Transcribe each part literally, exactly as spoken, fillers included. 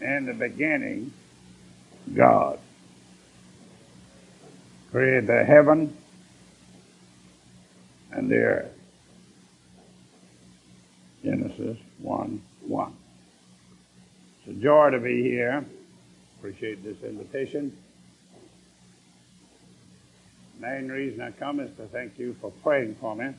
In the beginning, God created the heaven and the earth. Genesis one one. It's a joy to be here. Appreciate this invitation. Main reason I come is to thank you for praying for me,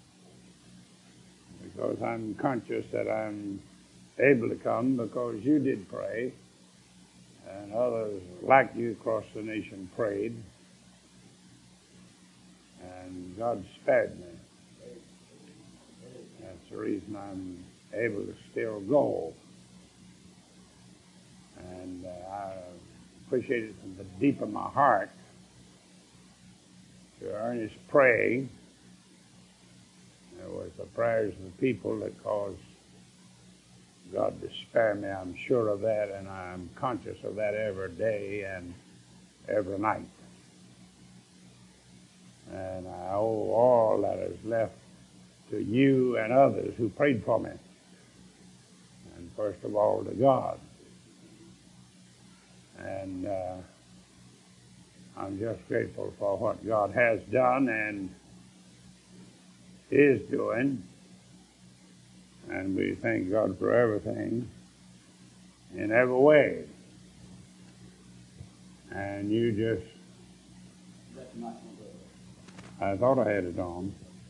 because I'm conscious that I'm able to come because you did pray, and others like you across the nation prayed, and God spared me. That's the reason I'm able to still go. And uh, I appreciate it from the deep of my heart, your earnest praying. It was the prayers of the people that caused God to spare me. I'm sure of that, and I'm conscious of that every day and every night. And I owe all that is left to you and others who prayed for me. And first of all, to God. And uh, I'm just grateful for what God has done and is doing. And we thank God for everything in every way. And you just... I thought I had it on.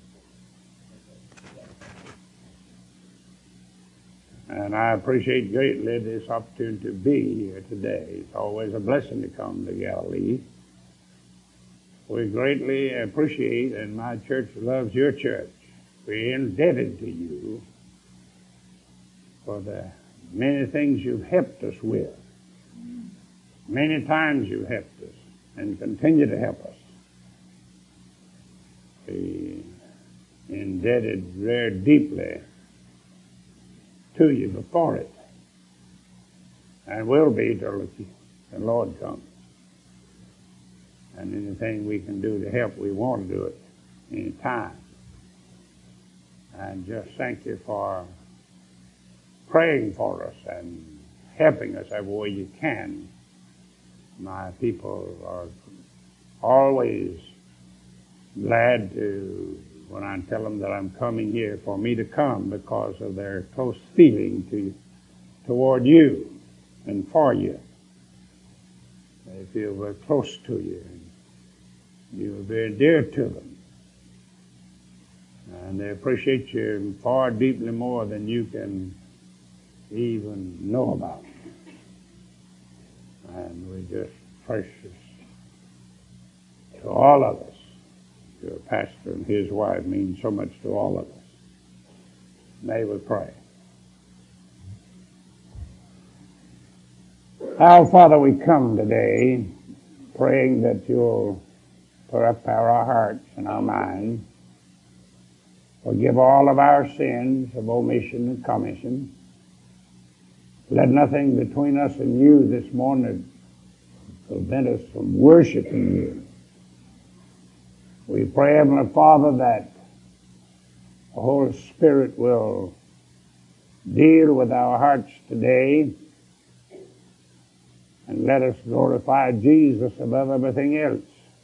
And I appreciate greatly this opportunity to be here today. It's always a blessing to come to Galilee. We greatly appreciate, and my church loves your church. We're indebted to you for the many things you've helped us with. Many times you've helped us and continue to help us. We're indebted very deeply to you before it, and will be till the Lord comes. And anything we can do to help, we want to do it any time. And just thank you for praying for us and helping us every way you can. My people are always glad to, when I tell them that I'm coming here, for me to come because of their close feeling to toward you and for you. They feel very close to you, and you are very dear to them. And they appreciate you far deeply more than you can even know about. And we're just precious to all of us. Your pastor and his wife mean so much to all of us. May we pray. Our Father, we come today praying that you'll prepare our hearts and our minds, forgive all of our sins of omission and commission. Let nothing between us and you this morning prevent us from worshiping you. We pray, Heavenly Father, that the Holy Spirit will deal with our hearts today and let us glorify Jesus above everything else.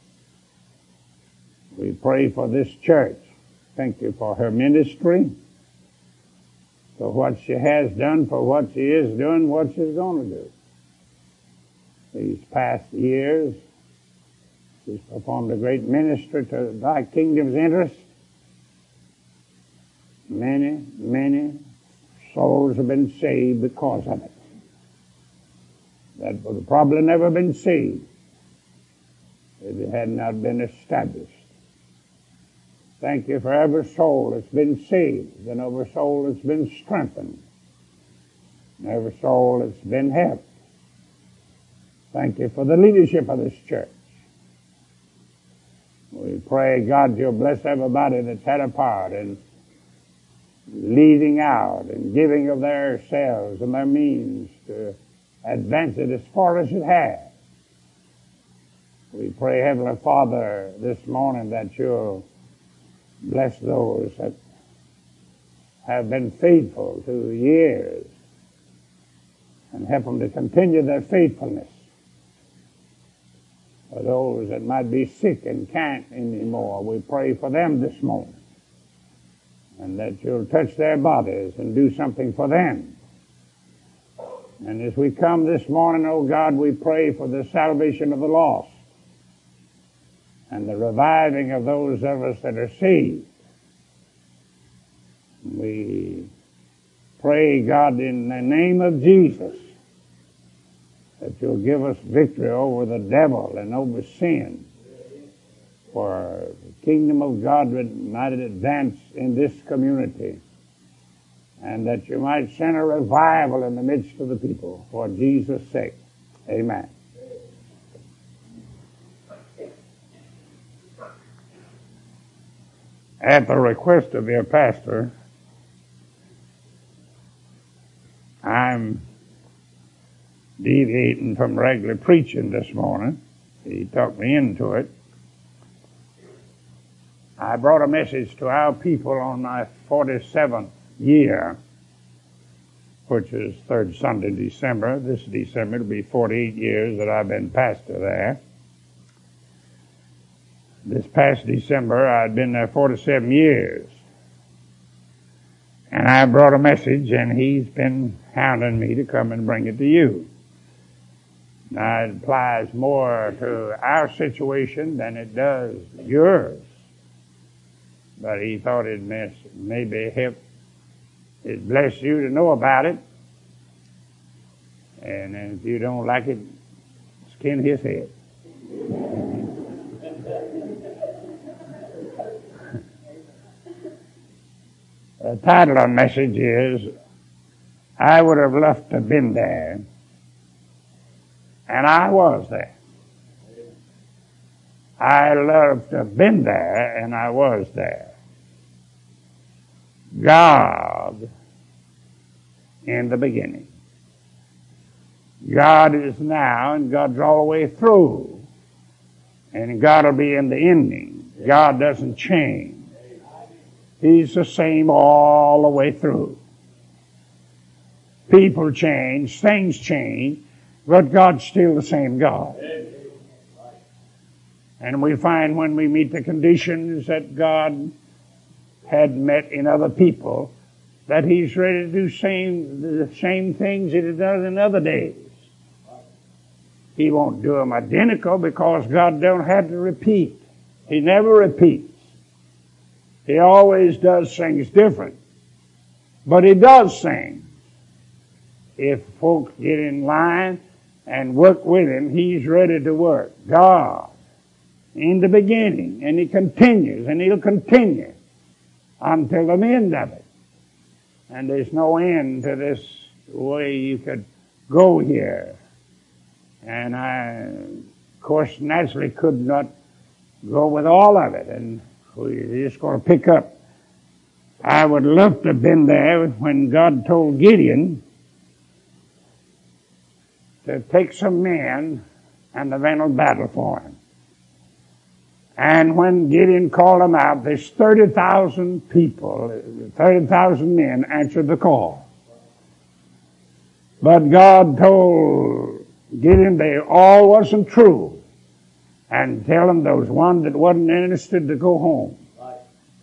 We pray for this church. Thank you for her ministry, for what she has done, for what she is doing, what she's going to do. These past years, she's performed a great ministry to thy kingdom's interest. Many, many souls have been saved because of it, that would have probably never been saved if it had not been established. Thank you for every soul that's been saved, and every soul that's been strengthened, and every soul that's been helped. Thank you for the leadership of this church. We pray, God, you'll bless everybody that's had a part in leading out and giving of their selves and their means to advance it as far as it has. We pray, Heavenly Father, this morning that you'll bless those that have been faithful through years and help them to continue their faithfulness. For those that might be sick and can't anymore, we pray for them this morning, and that you'll touch their bodies and do something for them. And as we come this morning, oh God, we pray for the salvation of the lost and the reviving of those of us that are saved. We pray, God, in the name of Jesus, that you'll give us victory over the devil and over sin, for the kingdom of God might advance in this community, and that you might send a revival in the midst of the people, for Jesus' sake. Amen. At the request of your pastor, I'm deviating from regular preaching this morning. He talked me into it. I brought a message to our people on my forty-seventh year, which is third Sunday in December. This December it'll be forty-eight years that I've been pastor there. This past December I'd been there forty-seven years. And I brought a message, and he's been hounding me to come and bring it to you. Now, it applies more to our situation than it does yours. But he thought it may, maybe help, it bless you to know about it. And if you don't like it, skin his head. The title of the message is, I would have loved to have been there, and I was there. I loved to have been there, and I was there. God in the beginning. God is now, and God's all the way through, and God will be in the ending. God doesn't change. He's the same all the way through. People change, things change, but God's still the same God. And we find when we meet the conditions that God had met in other people, that He's ready to do same, the same things that He does in other days. He won't do them identical because God don't have to repeat. He never repeats. He always does things different. But He does things. If folks get in line and work with Him, He's ready to work. God, in the beginning, and He continues, and He'll continue until the end of it. And there's no end to this way you could go here. And I, of course, naturally could not go with all of it. And we're just going to pick up. I would love to have been there when God told Gideon to take some men and the men will battle for him. And when Gideon called them out, there's thirty thousand people, thirty thousand men answered the call. But God told Gideon they all wasn't true, and tell them there was one that wasn't interested to go home. Right.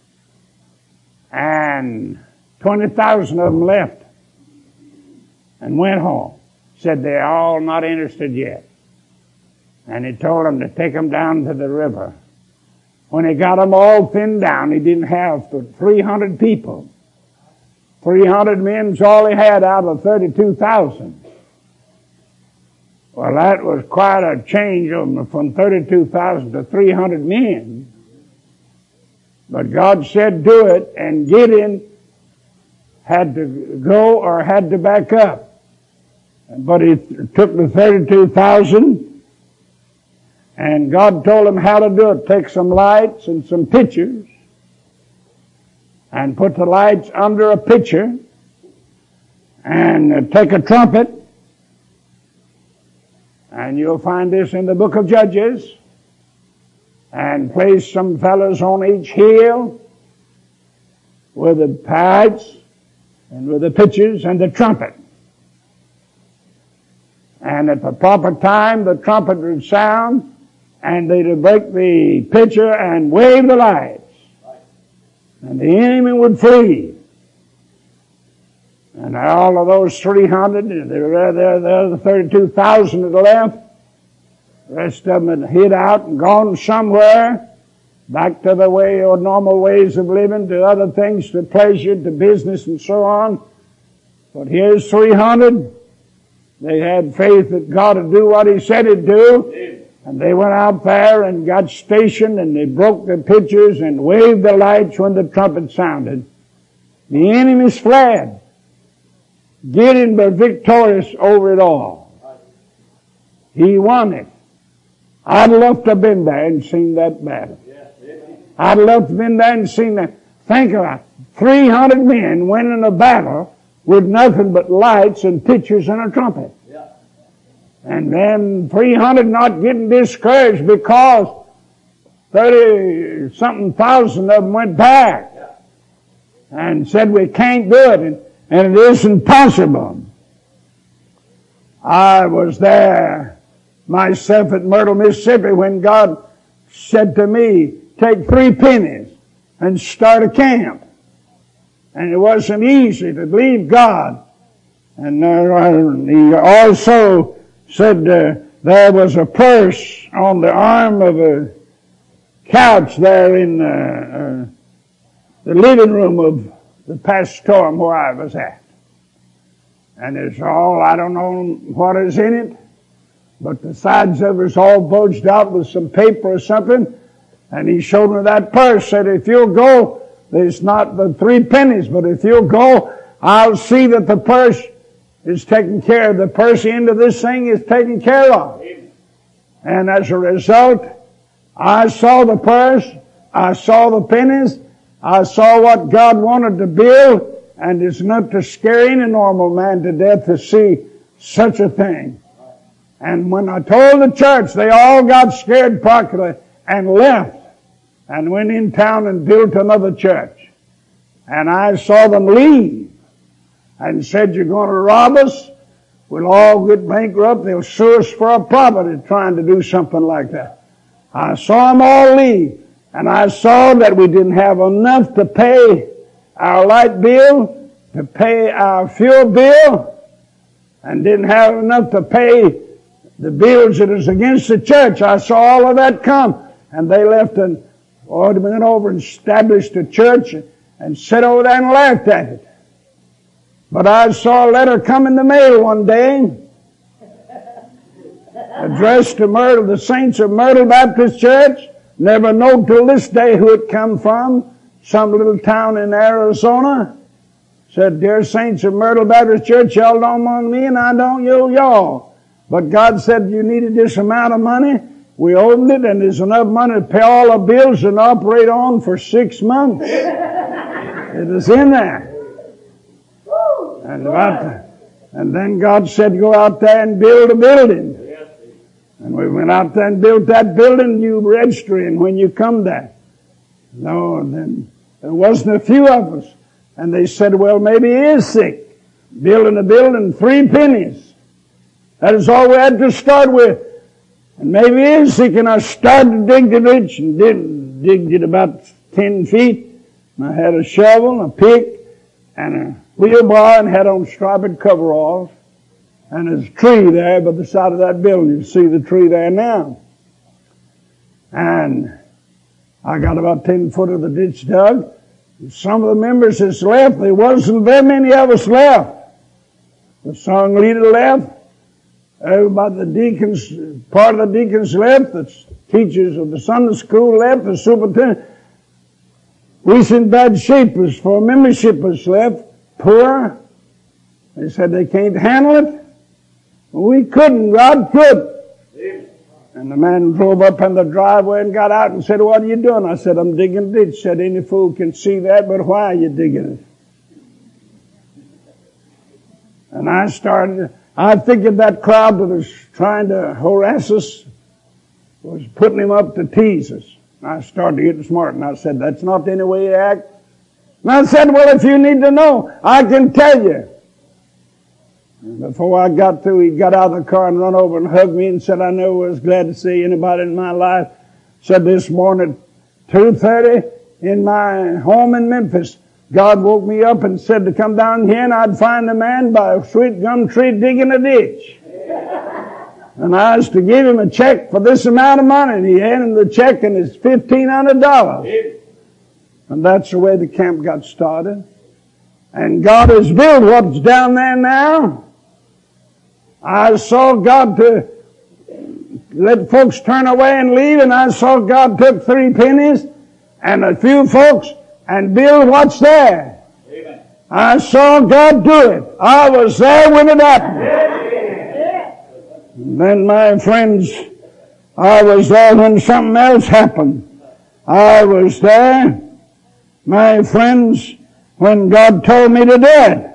And twenty thousand of them left and went home. Said they're all not interested yet. And He told them to take them down to the river. When He got them all thinned down, He didn't have but three hundred people. three hundred men's all He had out of thirty-two thousand. Well, that was quite a change from thirty-two thousand to three hundred men. But God said do it, and Gideon had to go or had to back up. But he took the thirty-two thousand, and God told him how to do it. Take some lights and some pitchers, and put the lights under a pitcher, and take a trumpet. And you'll find this in the book of Judges. And place some fellows on each hill with the pipes and with the pitchers and the trumpet. And at the proper time, the trumpet would sound, and they'd break the pitcher and wave the lights. And the enemy would flee. And all of those three hundred, there, there, there, the thirty-two thousand that left, the rest of them had hid out and gone somewhere, back to the way or normal ways of living, to other things, to pleasure, to business, and so on. But here's three hundred. They had faith that God would do what He said He'd do. And they went out there and got stationed, and they broke the pitchers and waved the lights when the trumpet sounded. The enemies fled, getting but victorious over it all. He won it. I'd love to have been there and seen that battle. I'd love to have been there and seen that. Think about it. three hundred men winning a battle with nothing but lights and pitchers and a trumpet. Yeah. And then three hundred not getting discouraged because thirty something thousand of them went back. Yeah. And said we can't do it, and, and it isn't possible. I was there myself at Myrtle, Mississippi, when God said to me, take three pennies and start a camp. And it wasn't easy to believe God. And uh, he also said uh, there was a purse on the arm of a couch there in uh, uh, the living room of the pastorum where I was at. And it's all, I don't know what is in it, but the sides of it's all bulged out with some paper or something. And he showed me that purse, said, if you'll go, there's not the three pennies, but if you'll go, I'll see that the purse is taken care of. The purse end of this thing is taken care of. And as a result, I saw the purse, I saw the pennies, I saw what God wanted to build, and it's enough to scare any normal man to death to see such a thing. And when I told the church, they all got scared properly and left and went in town and built another church. And I saw them leave and said, you're going to rob us? We'll all get bankrupt. They'll sue us for our property trying to do something like that. I saw them all leave. And I saw that we didn't have enough to pay our light bill, to pay our fuel bill, and didn't have enough to pay the bills that was against the church. I saw all of that come. And they left and or they went over and established a church and sat over there and laughed at it. But I saw a letter come in the mail one day, addressed to Myrtle, the saints of Myrtle Baptist Church. Never know till this day who it come from. Some little town in Arizona. Said, dear saints of Myrtle Baptist Church, y'all don't know me and I don't you y'all. But God said you needed this amount of money. We opened it, and there's enough money to pay all the bills and operate on for six months. It is in there. And, about the, and then God said, go out there and build a building. And we went out there and built that building, you registering when you come there. No, and then there wasn't a few of us. And they said, well, maybe he is sick. Building a building, three pennies. That is all we had to start with. And maybe he is sick, and I started to dig the ditch and did, digged it about ten feet. And I had a shovel, a pick, and a wheelbarrow, and had on striped coveralls. And there's a tree there by the side of that building. You see the tree there now. And I got about ten foot of the ditch dug. Some of the members that's left, there wasn't very many of us left. The song leader left. Everybody, the deacons, part of the deacons left. The teachers of the Sunday school left. The superintendent. We was in bad shape as for membership was left. Poor. They said they can't handle it. We couldn't. God could. And the man drove up in the driveway and got out and said, what are you doing? I said, I'm digging a ditch. Said, any fool can see that, but why are you digging it? And I started, I figured that crowd that was trying to harass us was putting him up to tease us. And I started getting smart, and I said, that's not any way you act. And I said, well, if you need to know, I can tell you. Before I got through, he got out of the car and run over and hugged me and said, I never was glad to see anybody in my life. Said this morning at two thirty in my home in Memphis, God woke me up and said to come down here and I'd find a man by a sweet gum tree digging a ditch. And I was to give him a check for this amount of money. And he handed him the check and it's fifteen hundred dollars. And that's the way the camp got started. And God has built what's down there now. I saw God to let folks turn away and leave, and I saw God took three pennies and a few folks and build what's there. Amen. I saw God do it. I was there when it happened. And then, my friends, I was there when something else happened. I was there, my friends, when God told me to do it.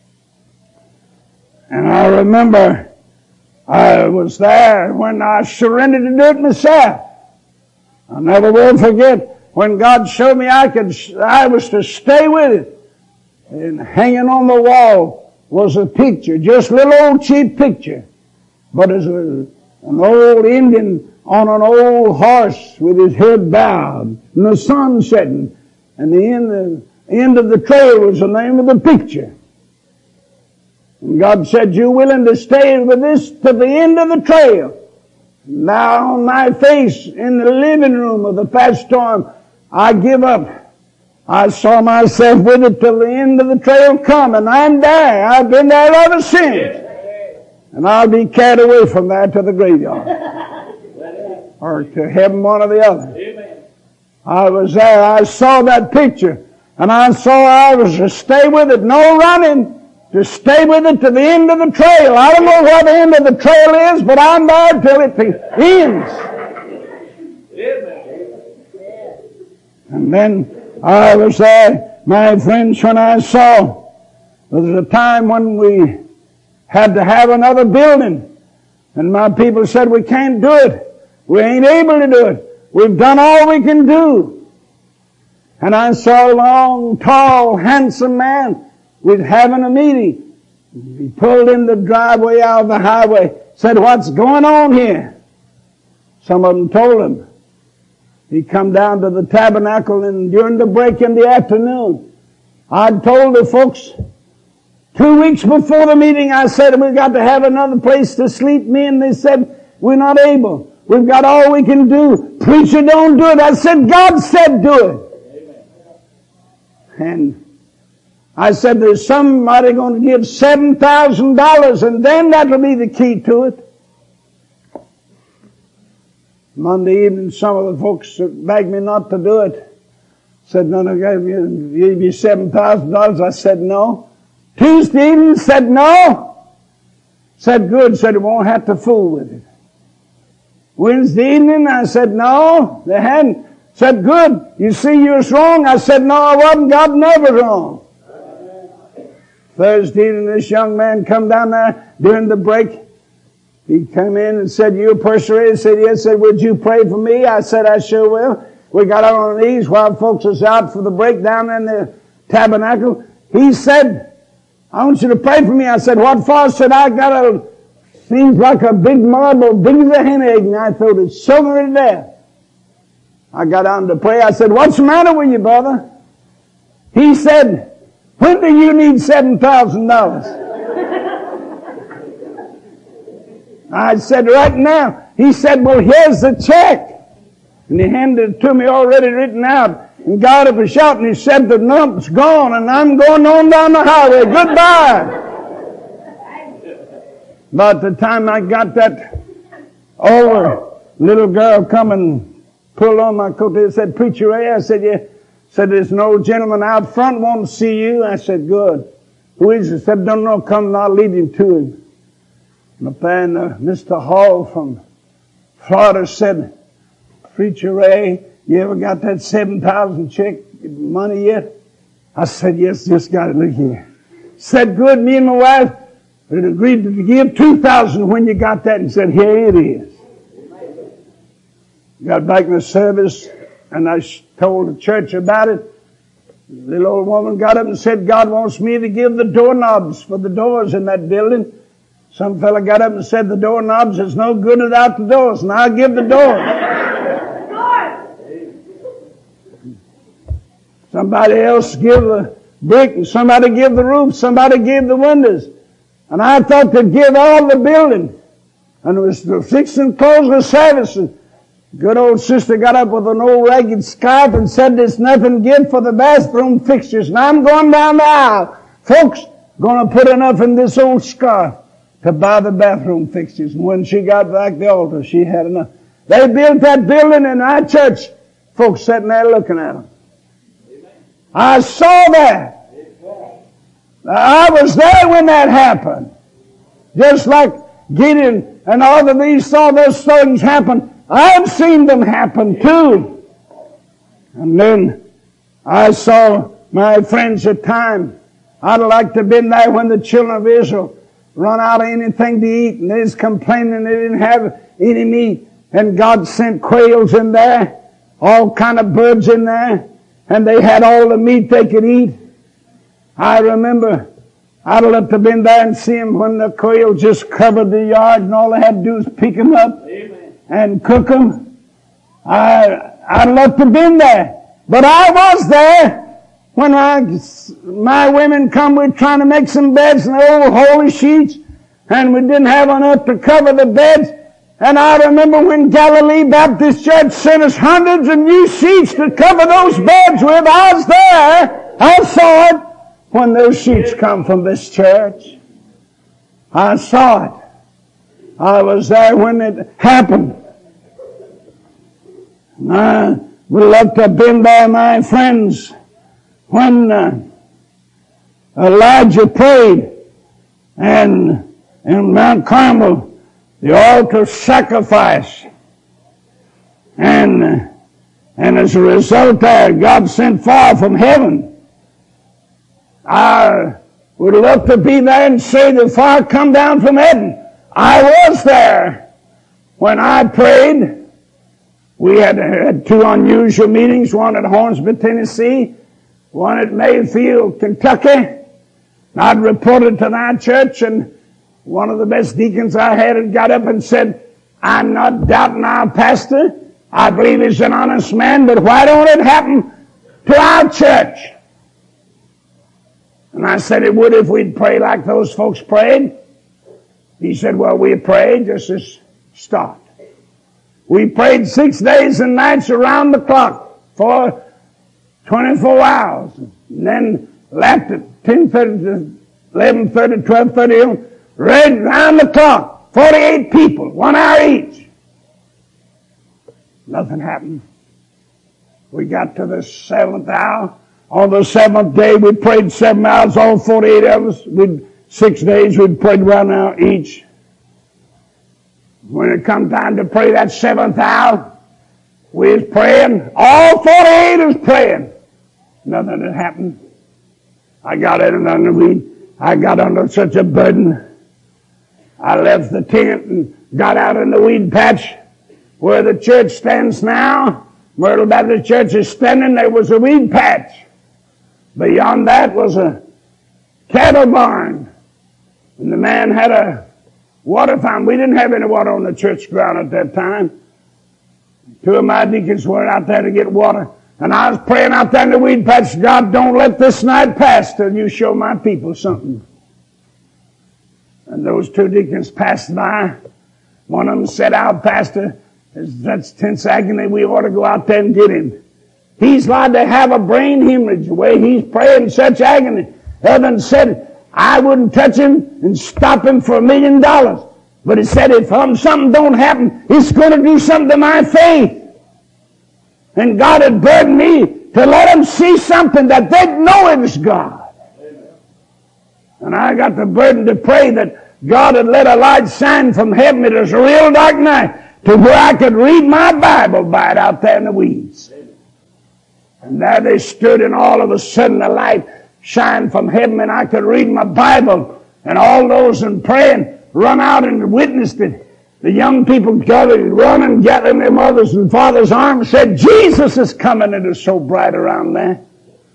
And I remember I was there when I surrendered to do it myself. I never will forget when God showed me I could, I was to stay with it. And hanging on the wall was a picture, just a little old cheap picture. But as a, an old Indian on an old horse with his head bowed and the sun setting. And the end, the end of the trail was the name of the picture. And God said, you willing to stay with this to the end of the trail? Now on my face in the living room of the Fat Storm, I give up. I saw myself with it till the end of the trail come, and I'm there. I've been there ever since. And I'll be carried away from there to the graveyard. Or to heaven, one or the other. I was there. I saw that picture. And I saw I was to stay with it. No running. To stay with it to the end of the trail. I don't know what the end of the trail is, but I'm there till it ends. And then I was there, my friends, when I saw there was a time when we had to have another building. And my people said, we can't do it. We ain't able to do it. We've done all we can do. And I saw a long, tall, handsome man was having a meeting. He pulled in the driveway out of the highway, said, what's going on here? Some of them told him. He come down to the tabernacle, and during the break in the afternoon, I told the folks, two weeks before the meeting, I said, we've got to have another place to sleep. Me, and they said, we're not able. We've got all we can do. Preacher, don't do it. I said, God said do it. Amen. And I said, there's somebody going to give seven thousand dollars, and then that'll be the key to it. Monday evening, some of the folks begged me not to do it. Said, no, no, gave you, gave you seven thousand dollars. I said, no. Tuesday evening, said, no. Said, good. Said, we won't have to fool with it. Wednesday evening, I said, no, they hadn't. Said, good. You see, you was wrong. I said, no, I wasn't. God never wrong. Thursday evening, this young man come down there during the break. He came in and said, you persuaded? I said, yes. Said, would you pray for me? I said, I sure will. We got on our knees while folks was out for the break down in the tabernacle. He said, I want you to pray for me. I said, what for? I said, I got a, seems like a big marble, big as a hen egg, and I thought it's soaking to death. I got on to pray. I said, what's the matter with you, brother? He said, when do you need seven thousand dollars? I said, right now. He said, well, here's the check. And he handed it to me already written out. And got up and shouted, and he said, the nump's gone, and I'm going on down the highway. Goodbye. About the time I got that older little girl come and pulled on my coat, they said, Preacher Ray? I said, yeah. Said, there's an old gentleman out front wants to see you. I said, good. Who is it? Said, don't know. Come and I'll lead him to him. And then uh, Mister Hall from Florida said, Preacher Ray, you ever got that seven thousand check money yet? I said, yes, just got it. Look here. Said, good. Me and my wife had agreed to give two thousand when you got that, and said, here it is. Got back in the service, and I told the church about it. The little old woman got up and said, God wants me to give the doorknobs for the doors in that building. Some fella got up and said, the doorknobs is no good without the doors, and I'll give the doors. Somebody else give the brick, and somebody give the roof, somebody give the windows. And I thought they'd give all the building. And it was the fixing close the service. And good old sister got up with an old ragged scarf and said there's nothing good for the bathroom fixtures. And I'm going down the aisle. Folks, going to put enough in this old scarf to buy the bathroom fixtures. And when she got back to the altar, she had enough. They built that building in our church. Folks sitting there looking at them. I saw that. I was there when that happened. Just like Gideon and all of these saw those things happen. I've seen them happen too. And then I saw my friends at times. I'd like to have been there when the children of Israel run out of anything to eat, and they was complaining they didn't have any meat. And God sent quails in there, all kind of birds in there, and they had all the meat they could eat. I remember I'd love to have been there and see them when the quail just covered the yard, and all they had to do was pick them up Amen. And cook them. I, I'd love to have been there. But I was there when I, my women come, we're trying to make some beds in the old holy sheets, and we didn't have enough to cover the beds. And I remember when Galilee Baptist Church sent us hundreds of new sheets to cover those beds with. I was there. I saw it when those sheets come from this church. I saw it. I was there when it happened. And I would love to have been there, my friends, when uh, Elijah prayed and in Mount Carmel, the altar sacrifice. And, and as a result there, God sent fire from heaven. I would love to be there and say the fire come down from heaven. I was there when I prayed. We had, had two unusual meetings, one at Hornsby, Tennessee, one at Mayfield, Kentucky. I'd reported to that church, and one of the best deacons I had had got up and said, I'm not doubting our pastor. I believe he's an honest man, but why don't it happen to our church? And I said it would if we'd pray like those folks prayed. He said, well, we prayed just as start. We prayed six days and nights around the clock for twenty-four hours. And then left at ten thirty to eleven thirty, twelve thirty, read round the clock, forty-eight people, one hour each. Nothing happened. We got to the seventh hour. On the seventh day, we prayed seven hours, all forty-eight of us. We'd, six days, we'd prayed one hour each. When it come time to pray that seventh hour, we was praying. All forty-eight was praying. Nothing had happened. I got in under weed. I got under such a burden. I left the tent and got out in the weed patch where the church stands now. Myrtle Baptist Church is standing. There was a weed patch. Beyond that was a cattle barn. And the man had a water fountain. We didn't have any water on the church ground at that time. Two of my deacons were out there to get water. And I was praying out there in the weed patch, God, don't let this night pass till you show my people something. And those two deacons passed by. One of them said, our pastor, that's tense agony, we ought to go out there and get him. He's like to have a brain hemorrhage the way he's praying such agony. The other one said, I wouldn't touch him and stop him for a million dollars. But he said, if um, something don't happen, it's going to do something to my faith. And God had burdened me to let them see something that they'd know it was God. Amen. And I got the burden to pray that God had let a light shine from heaven. It was a real dark night to where I could read my Bible by it out there in the weeds. Amen. And there they stood, and all of a sudden the light shined from heaven, and I could read my Bible. And all those in praying run out and witnessed it. The young people gathered, run and got in their mothers' and fathers' arms, said, Jesus is coming. It was so bright around there.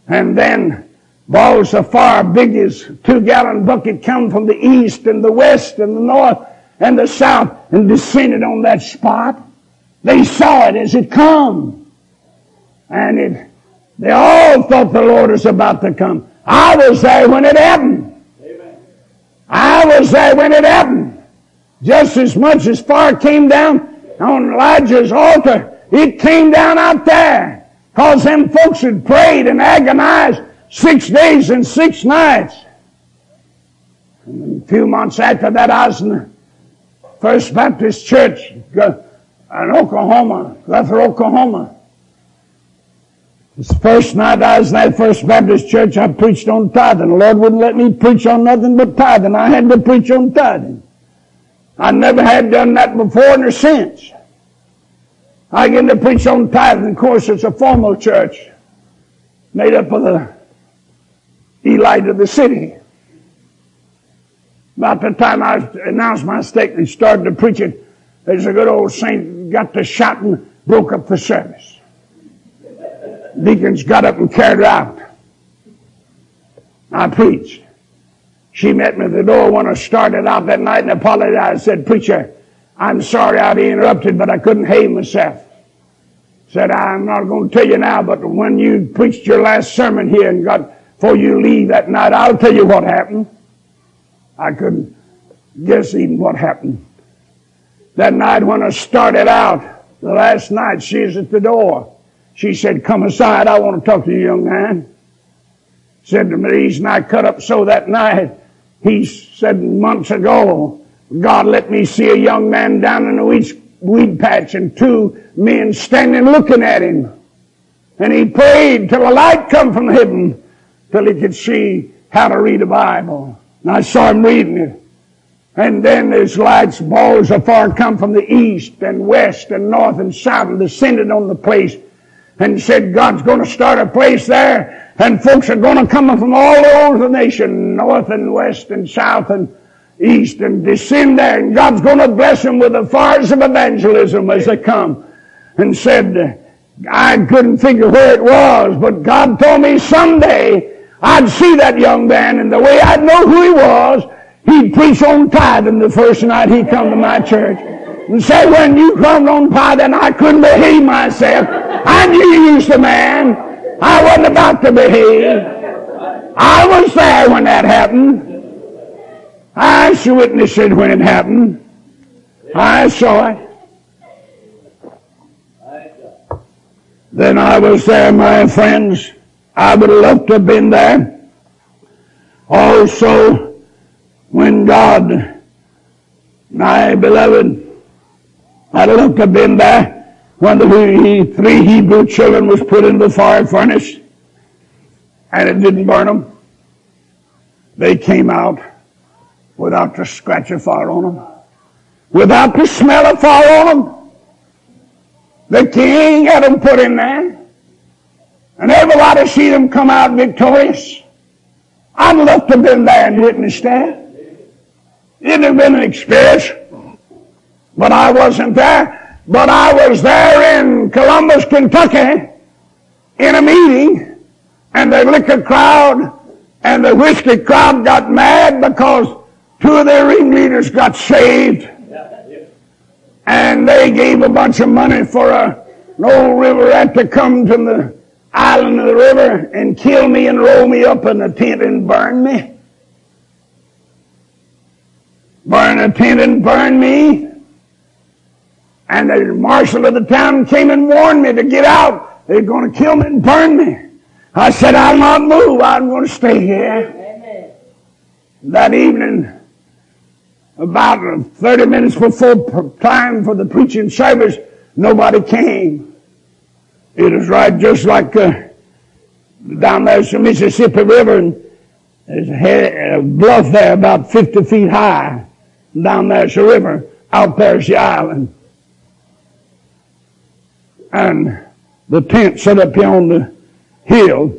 And then balls of fire, big as two-gallon bucket, come from the east and the west and the north and the south and descended on that spot. They saw it as it come. And it, they all thought the Lord was about to come. I was there when it happened. Amen. I was there when it happened. Just as much as fire came down on Elijah's altar, it came down out there. Because them folks had prayed and agonized six days and six nights. And a few months after that, I was in the First Baptist Church in Oklahoma, Guthrie, Oklahoma. The first night I was in that First Baptist Church, I preached on tithing. The Lord wouldn't let me preach on nothing but tithing. I had to preach on tithing. I never had done that before nor since. I began to preach on tithing. Of course, it's a formal church made up of the elite of the city. About the time I announced my statement and started to preach it, there's a good old saint got to shouting, broke up the service. Deacons got up and carried her out. I preached. She met me at the door when I started out that night and apologized. I said, "Preacher, I'm sorry I'd be interrupted, but I couldn't behave myself." Said, "I'm not going to tell you now, but when you preached your last sermon here and got before you leave that night, I'll tell you what happened." I couldn't guess even what happened. That night when I started out, the last night, she was at the door. She said, "Come aside, I want to talk to you, young man." Said, "The reason I cut up so that night," he said, "months ago, God let me see a young man down in the weed, weed patch and two men standing looking at him. And he prayed till a light come from heaven till he could see how to read the Bible. And I saw him reading it. And then there's lights, balls of fire come from the east and west and north and south and descended on the place and said, God's going to start a place there and folks are going to come from all over the nation, north and west and south and east, and descend there, and God's going to bless them with the fires of evangelism as they come." And said, I couldn't figure where it was, but God told me someday I'd see that young man, and the way I'd know who he was, he'd preach on tithing the first night he come to my church. And say, when you come on tithing, I couldn't behave myself. I knew you was the man. I wasn't about to behave. I was there when that happened. I witnessed it when it happened. I saw it. Then I was there, my friends. I would have loved to have been there. Also, when God, my beloved, I'd love to have been there when the three Hebrew children was put in the fire furnace and it didn't burn them. They came out without the scratch of fire on them, without the smell of fire on them. The king had them put in there, and everybody see them come out victorious. I'd love to have been there and witnessed that. It'd have been an experience, but I wasn't there. But I was there in Columbus, Kentucky, in a meeting, and the liquor crowd and the whiskey crowd got mad because two of their ringleaders got saved, and they gave a bunch of money for a, an old river rat to come to the island of the river and kill me and roll me up in a tent and burn me. Burn a tent and burn me. And the marshal of the town came and warned me to get out. They're going to kill me and burn me. I said, I'll not move. I'm going to stay here. Amen. That evening, about thirty minutes before time for the preaching service, nobody came. It was right just like uh, down there's the Mississippi River, and there's a, head, a bluff there about fifty feet high. Down there's the river. Out there's the island. And the tent set up here on the hill.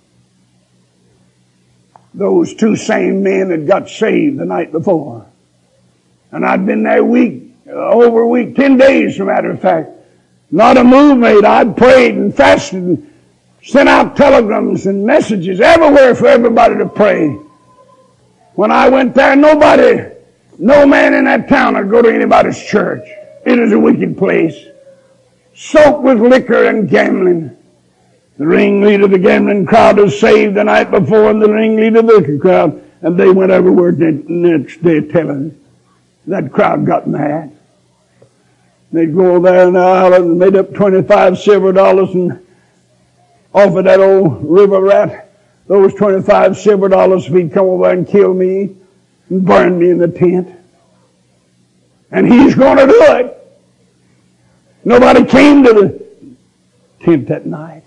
Those two same men had got saved the night before. And I'd been there a week, uh, over a week, ten days, as a matter of fact. Not a move made. I'd prayed and fasted and Sent out telegrams and messages everywhere for everybody to pray. When I went there, nobody, no man in that town would go to anybody's church. It is a wicked place, soaked with liquor and gambling. The ringleader of the gambling crowd was saved the night before, and the ringleader of the liquor crowd, and they went everywhere the next day telling it. That crowd got mad. They'd go there in the island and made up twenty-five silver dollars and offered that old river rat those twenty-five silver dollars if he'd come over and kill me and burn me in the tent. And he's going to do it. Nobody came to the tent that night.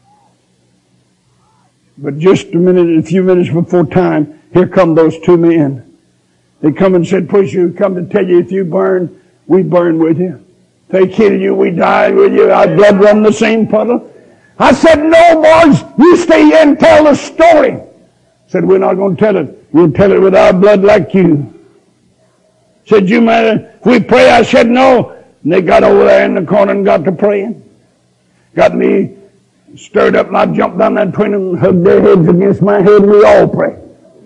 But just a minute, a few minutes before time, here come those two men. They come and said, "Preacher, we come to tell you if you burn, we burn with you. If they kill you, we die with you. Our blood run the same puddle." I said, "No, boys, you stay here and tell the story." I said, "We're not going to tell it. We'll tell it with our blood like you." Said, "You matter if we pray?" I said, "No." And they got over there in the corner and got to praying. Got me stirred up, and I jumped down there between them and hugged their heads against my head, and we all prayed.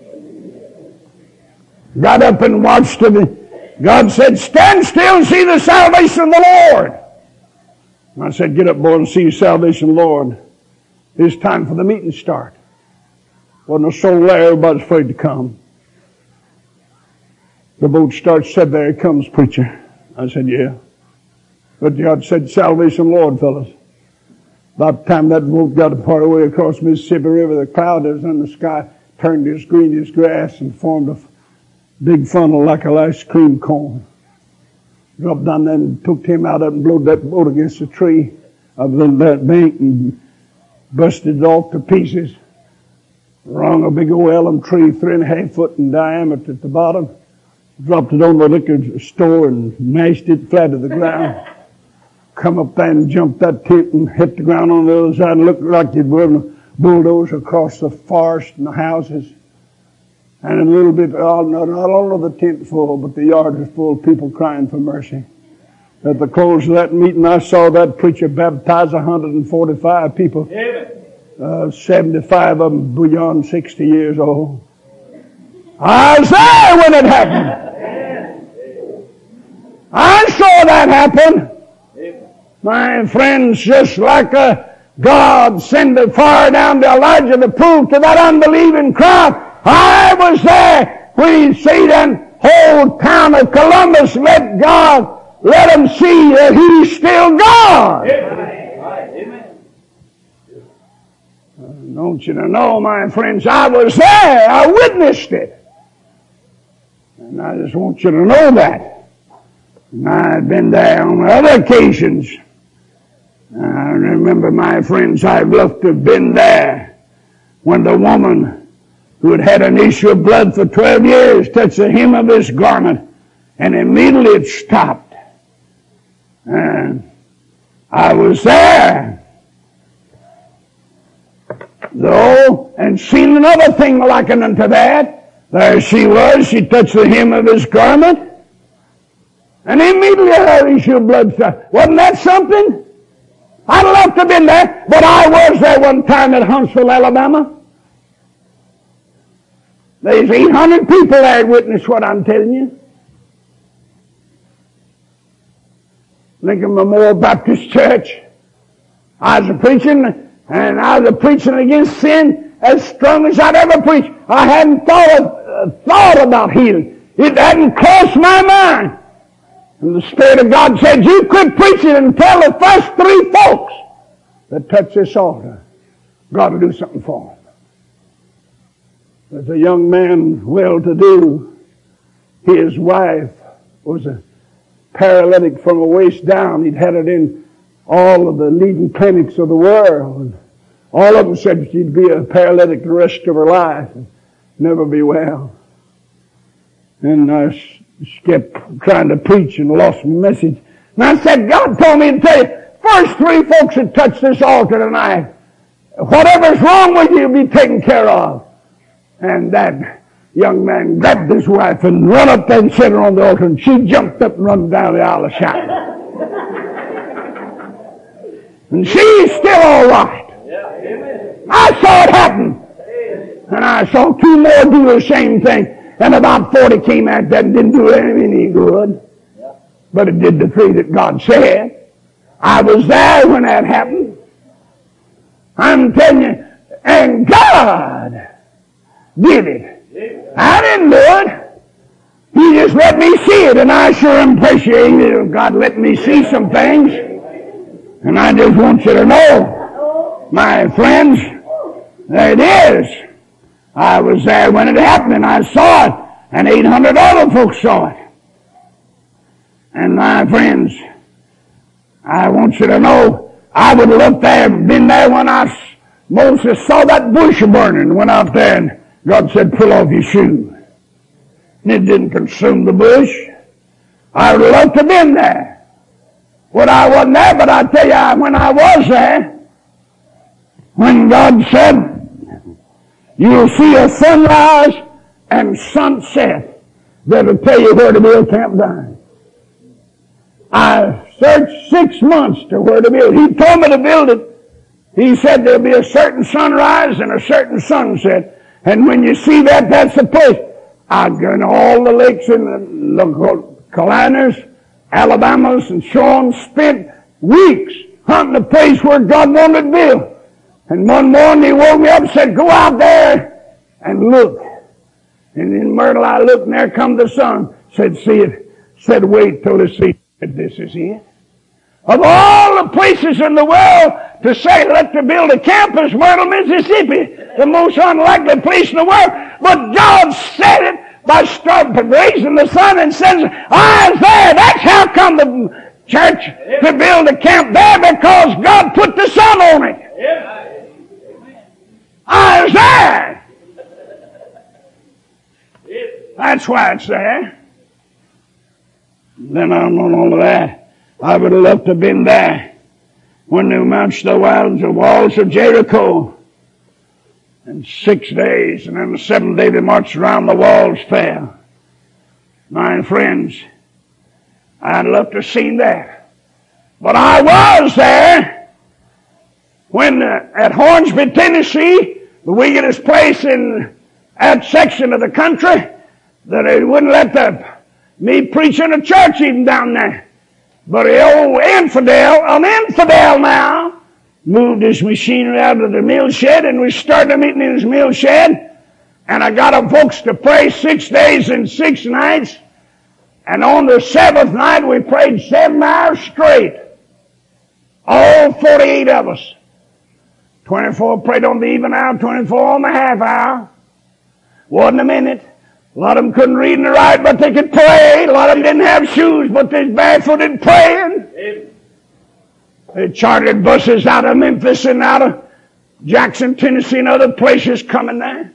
Got up and watched them. God said, "Stand still and see the salvation of the Lord." And I said, "Get up, boy, and see the salvation of the Lord." It's time for the meeting to start. Wasn't a soul there. Everybody's afraid to come. The boat starts, said, "There he comes, preacher." I said, "Yeah." But God said, "Salvation of the Lord, fellas." About the time that boat got a part of the way across Mississippi River, the cloud that was in the sky turned as green as grass and formed a big funnel like a ice cream cone. Dropped down there and took him out of it and blowed that boat against a tree of that bank and busted it off to pieces. Wrung a big old elm tree, three and a half foot in diameter at the bottom. Dropped it on the liquor store and mashed it flat to the ground. Come up there and jumped that tent and hit the ground on the other side and looked like you'd run a bulldozer across the forest and the houses. And a little bit, not, not all of the tent full, but the yard was full of people crying for mercy. At the close of that meeting, I saw that preacher baptize one hundred forty-five people. Uh, seventy-five of them beyond sixty years old. I was there when it happened. I saw that happen. My friends, just like a God sent the fire down to Elijah to prove to that unbelieving crowd, I was there when he see that whole town of Columbus let God, let them see that he's still God. Amen. I want you to know, my friends, I was there. I witnessed it. And I just want you to know that. And I've been there on other occasions. I remember, my friends, I've loved to have been there when the woman who had had an issue of blood for twelve years touched the hem of his garment, and immediately it stopped. And I was there, though, and seen another thing likened unto that. There she was, she touched the hem of his garment, and immediately her issue of blood stopped. Wasn't that something? I'd love to have been there, but I was there one time at Huntsville, Alabama. There's eight hundred people there that witness what I'm telling you. Lincoln Memorial Baptist Church. I was a preaching, and I was a preaching against sin as strong as I'd ever preached. I hadn't thought of, uh, thought about healing. It hadn't crossed my mind. And the Spirit of God said, "You quit preaching and tell the first three folks that touch this altar, God will do something for them." There's a young man, well-to-do. His wife was a paralytic from the waist down. He'd had it in all of the leading clinics of the world. And all of them said she'd be a paralytic the rest of her life and never be well. And I kept trying to preach and lost my message. And I said, "God told me to tell you, first three folks that touch this altar tonight, whatever's wrong with you will be taken care of." And that young man grabbed his wife and run up there and set her on the altar, and she jumped up and run down the aisle shouting. And she's still all right. I saw it happen. And I saw two more do the same thing. And about forty came out that didn't do any good. But it did the three that God said. I was there when that happened. I'm telling you, and God did it. I didn't do it. He just let me see it, and I sure appreciate it. God let me see some things. And I just want you to know, my friends, there it is. I was there when it happened, and I saw it, and eight hundred other folks saw it. And my friends, I want you to know, I would have looked there, been there when I, Moses saw that bush burning, went out there, and God said, pull off your shoe. And it didn't consume the bush. I would have loved to have been there. Well, I wasn't there, but I tell you, when I was there, when God said, you'll see a sunrise and sunset that'll tell you where to build Camp Zion. I searched six months to where to build. He told me to build it. He said there'll be a certain sunrise and a certain sunset. And when you see that, that's the place. I've gone all the lakes in the Carolinas, Alabamas, and so on, spent weeks hunting the place where God wanted to build. And one morning he woke me up and said, go out there and look. And in Myrtle I looked, and there come the sun. Said, see it. Said, wait till the sea. Said, this is it. Of all the places in the world to say, let's build a campus, Myrtle, Mississippi, the most unlikely place in the world. But God said it by starting raising the sun and says, I was there. That's how come the church to build a camp there, because God put the sun on it. I was there. That's why it's there. Then on all of that, I would have loved to have been there when they marched the walls, the walls of Jericho. And six days, and then the seventh day they marched around, the walls fell. My friends, I'd love to have seen that. But I was there when uh, at Hornsby, Tennessee, the wickedest place in that section of the country, that they wouldn't let the, me preach in a church even down there. But the old infidel, an infidel now, moved his machinery out of the mill shed, and we started a meeting in his mill shed. And I got them folks to pray six days and six nights. And on the seventh night, we prayed seven hours straight. All forty-eight of us. twenty-four prayed on the even hour, twenty-four on the half hour. Wasn't a minute. A lot of them couldn't read and write, but they could pray. A lot of them didn't have shoes, but they barefooted praying. Amen. They chartered buses out of Memphis and out of Jackson, Tennessee, and other places coming there.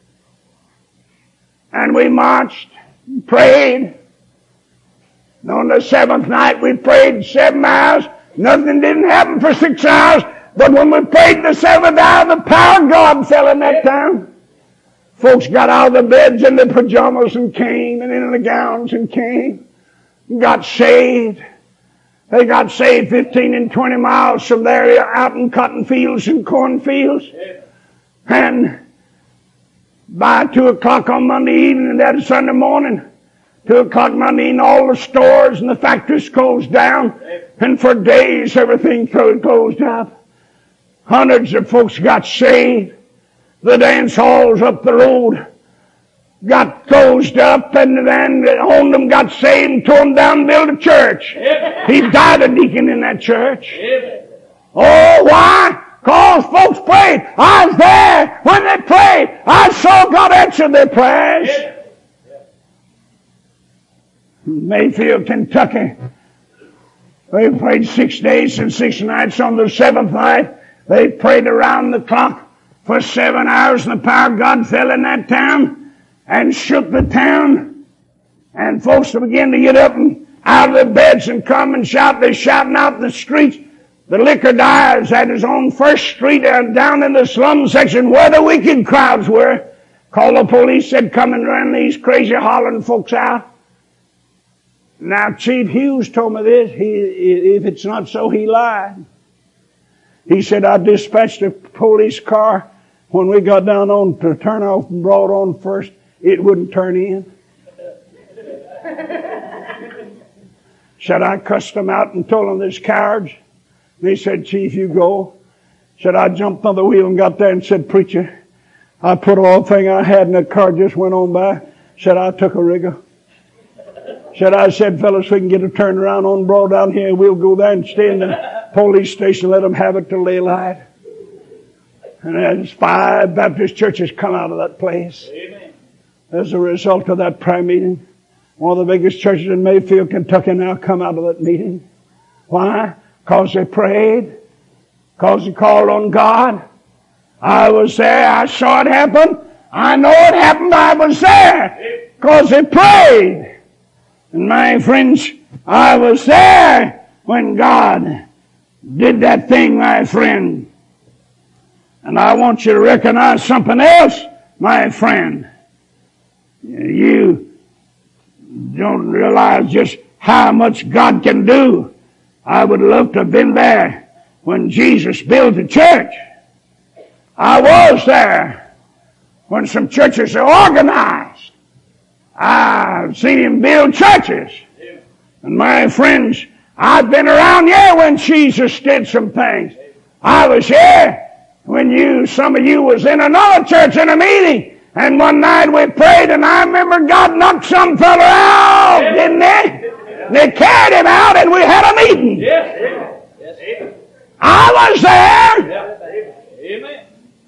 And we marched, prayed. And on the seventh night, we prayed seven hours. Nothing didn't happen for six hours. But when we prayed the seventh hour, the power of God fell in that town. Folks got out of the beds in their pajamas and came, and in the gowns and came, and got saved. They got saved fifteen and twenty miles from there, out in cotton fields and cornfields. Yeah. And by two o'clock on Monday evening, and that Sunday morning, two o'clock Monday evening, all the stores and the factories closed down. Yeah. And for days, everything closed up. Hundreds of folks got saved. The dance halls up the road got closed up, and then on them got saved and tore them down and built a church. Amen. He died a deacon in that church. Amen. Oh, why? Because folks prayed. I was there when they prayed. I saw God answer their prayers. Amen. Mayfield, Kentucky. They prayed six days and six nights. On the seventh night, they prayed around the clock for seven hours, and the power of God fell in that town and shook the town. And folks began to get up and out of their beds and come and shout. They're shouting out in the streets. The liquor dyers had his own first street down in the slum section where the wicked crowds were. Called the police, said, come and run these crazy hollering folks out. Now, Chief Hughes told me this. He, if it's not so, he lied. He said, I dispatched a police car. When we got down on to turn off and brought on first, it wouldn't turn in. Said, I cussed them out and told them there's cowards. They said, Chief, you go. Said, I jumped on the wheel and got there and said, Preacher, I put all the thing I had in that car, just went on by. Said, I took a rigger. Said, I said, fellas, we can get a turn around on Broad down here. We'll go there and stay in the police station, let them have it till daylight. And there's five Baptist churches come out of that place. Amen. As a result of that prayer meeting. One of the biggest churches in Mayfield, Kentucky now come out of that meeting. Why? Because they prayed. Because they called on God. I was there. I saw it happen. I know it happened. I was there. Because they prayed. And my friends, I was there when God did that thing, my friend. And I want you to recognize something else, my friend. You don't realize just how much God can do. I would love to have been there when Jesus built the church. I was there when some churches are organized. I've seen him build churches. And my friends, I've been around here when Jesus did some things. I was here when you, some of you was in another church in a meeting. And one night we prayed, and I remember God knocked some fella out, yes. Didn't they? They carried him out, and we had a meeting. Yes. Yes. I was there. Amen.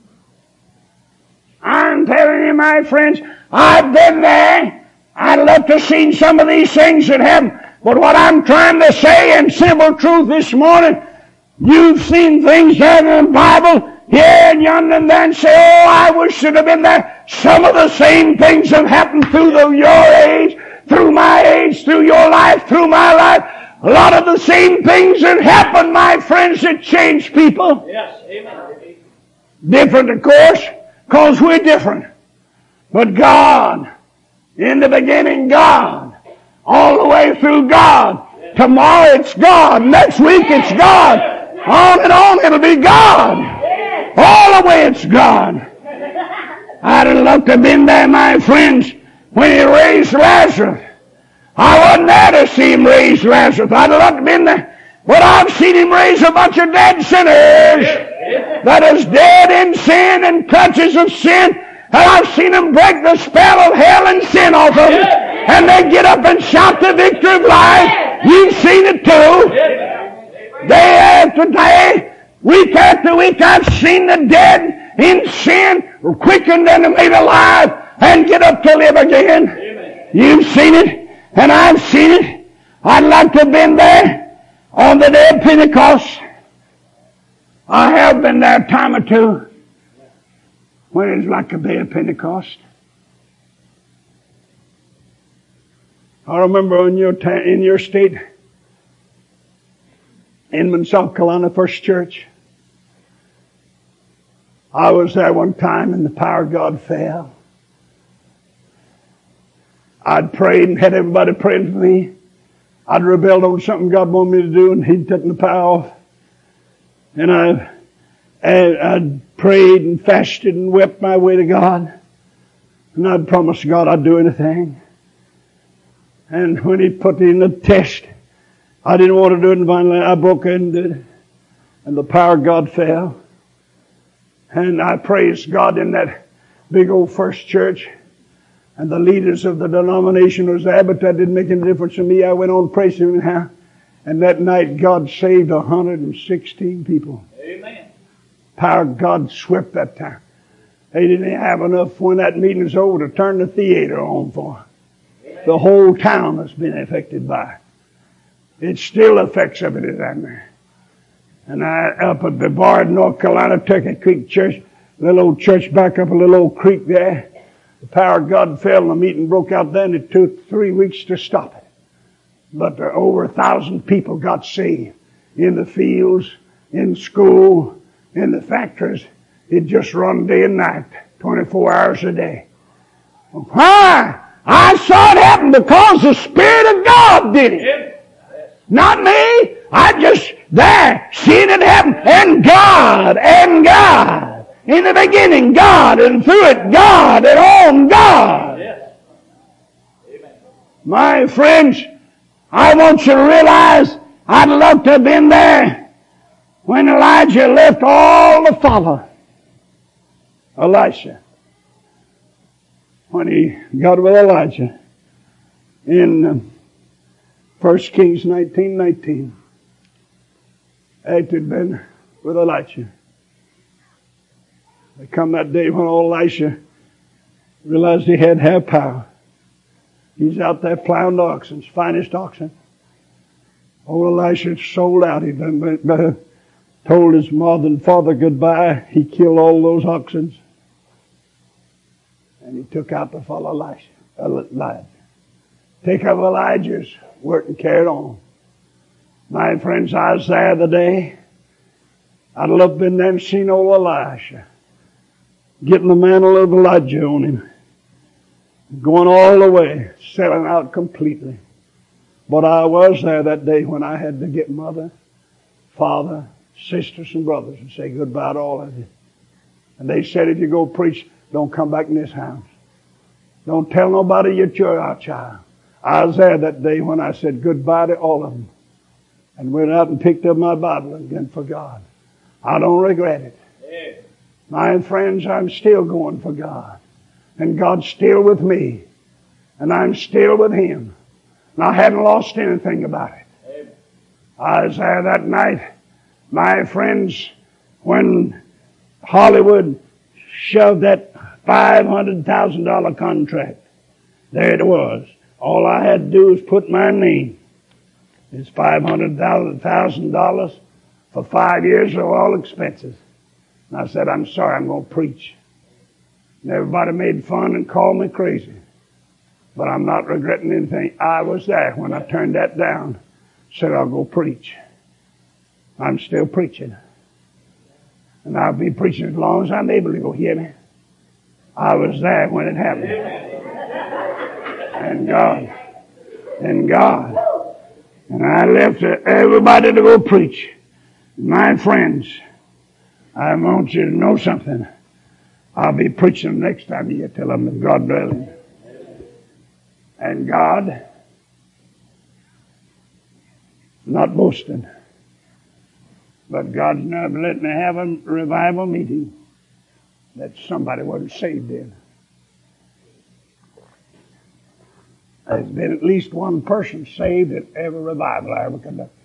I'm telling you, my friends, I've been there. I'd love to have seen some of these things that happen. But what I'm trying to say in simple truth this morning, you've seen things there in the Bible, here and yonder and there, and say, oh, I wish I'd have been there. Some of the same things have happened through the, your age, through my age, through your life, through my life. A lot of the same things that happened, my friends, that change people. Yes, amen. Different, of course, because we're different. But God, in the beginning, God, all the way through God. Tomorrow it's God. Next week it's God. On and on it'll be God. All the way it's God. I'd have loved to have been there, my friends, when he raised Lazarus. I wasn't there to see him raise Lazarus. I'd have loved to have been there. But I've seen him raise a bunch of dead sinners that is dead in sin and clutches of sin. And I've seen them break the spell of hell and sin off of them. And they get up and shout the victory of life. You've seen it too. Day after day, week after week, I've seen the dead in sin quickened and made alive and get up to live again. Amen. You've seen it, and I've seen it. I'd like to have been there on the day of Pentecost. I have been there a time or two when it was like a day of Pentecost. I remember in your ta- in your state, Inman, South Carolina, First Church. I was there one time and the power of God fell. I'd prayed and had everybody praying for me. I'd rebelled on something God wanted me to do, and He'd taken the power off. And I, I'd prayed and fasted and wept my way to God. And I'd promised God I'd do anything. And when He put me in the test, I didn't want to do it, and finally I broke into it. And the power of God fell. And I praised God in that big old First Church. And the leaders of the denomination was there, but that didn't make any difference to me. I went on praising Him anyhow. And that night God saved one hundred sixteen people. Amen. Power of God swept that town. They didn't have enough when that meeting was over to turn the theater on for. Amen. The whole town has been affected by it. It still affects everybody down there. And I, up at the Bard, North Carolina, Turkey Creek Church, little old church back up a little old creek there. The power of God fell and the meeting broke out then. It took three weeks to stop it. But there, over a thousand people got saved in the fields, in school, in the factories. It just run day and night, twenty-four hours a day. Why? I saw it happen because the Spirit of God did it. Not me. I just there, seen it happen. And God, and God. In the beginning, God, and through it, God, and on God. Yes. Amen. My friends, I want you to realize I'd love to have been there when Elijah left all to follow Elisha. When he got with Elijah in um, First Kings nineteen nineteen. After he'd been with Elisha. There come that day when old Elisha realized he had to have power. He's out there plowing the oxen, finest oxen. Old Elisha sold out. He done been, uh, told his mother and father goodbye. He killed all those oxen. And he took out to follow Elisha. Elijah. Take up Elijah's work and carried on. My friends, I was there the day. I'd love been there and seen old Elisha getting the mantle of Elijah on him. Going all the way, selling out completely. But I was there that day when I had to get mother, father, sisters and brothers and say goodbye to all of you. And they said, if you go preach, don't come back in this house. Don't tell nobody you're our child. I was there that day when I said goodbye to all of them. And went out and picked up my Bible again for God. I don't regret it. Yeah. My friends, I'm still going for God. And God's still with me. And I'm still with Him. And I haven't lost anything about it. Yeah. I was there that night, my friends, when Hollywood shoved that five hundred thousand dollars contract. There it was. All I had to do was put my name. It's five hundred thousand dollars for five years of all expenses. And I said, I'm sorry, I'm going to preach. And everybody made fun and called me crazy. But I'm not regretting anything. I was there when I turned that down. Said, I'll go preach. I'm still preaching. And I'll be preaching as long as I'm able to go. Hear me? I was there when it happened. And God. And God. And I left everybody to go preach. My friends, I want you to know something. I'll be preaching next time you tell them that God willing. And God, not boasting, but God's never let me have a revival meeting that somebody wasn't saved in. There's been at least one person saved at every revival I ever conducted.